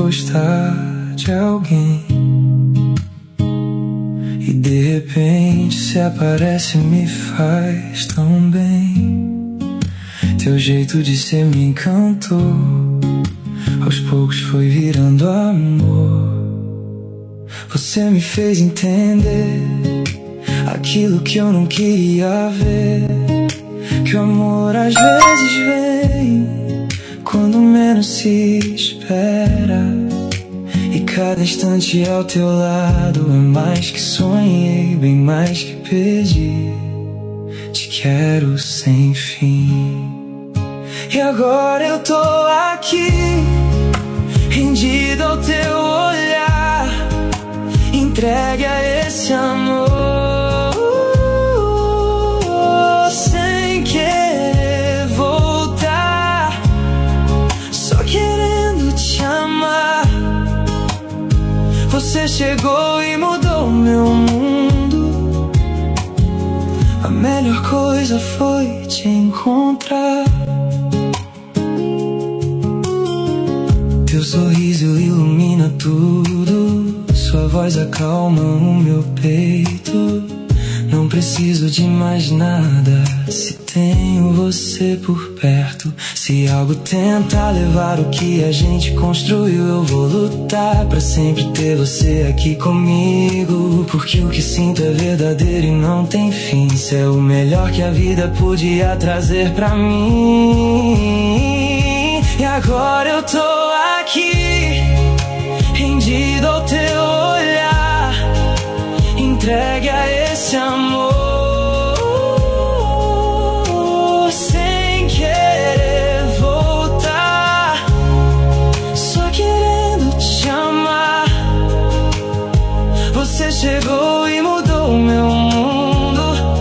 gostar de alguém e de repente se aparece me faz tão bem. Teu jeito de ser me encantou, aos poucos foi virando amor. Você me fez entender aquilo que eu não queria ver, que o amor às vezes vem quando menos se espera. E cada instante ao teu lado é mais que sonhei, bem mais que pedi. Te quero sem fim. E agora eu tô aqui, rendido ao teu olhar, entregue a esse amor, sem querer voltar, só querendo te amar. Você chegou e mudou meu mundo. A melhor coisa foi te encontrar. Teu sorriso ilumina tudo, sua voz acalma o meu peito. Não preciso de mais nada se tenho você por perto. Se algo tenta levar o que a gente construiu, eu vou lutar pra sempre ter você aqui comigo. Porque o que sinto é verdadeiro e não tem fim. Isso é o melhor que a vida podia trazer pra mim. E agora eu tô aqui, rendido ao teu olhar, entregue a esse amor, sem querer voltar, só querendo te amar. Você chegou e mudou meu mundo.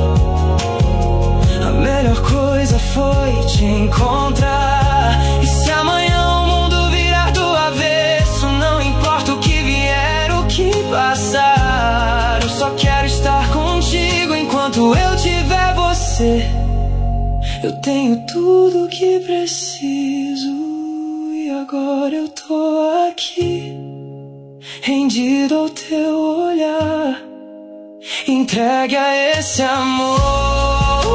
A melhor coisa foi te encontrar. E se amanhã o mundo virar do avesso, não importa o que vier, o que passar, eu só quero estar contigo enquanto eu tiver você. Eu tenho tudo o que preciso. E agora eu tô aqui, rendido ao teu olhar, entregue a esse amor,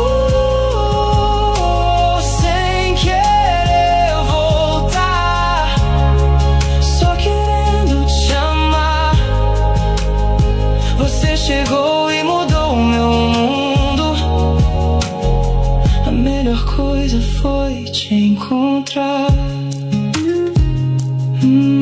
sem querer voltar, só querendo te amar. Você chegou e mudou meu mundo. A melhor coisa foi te encontrar.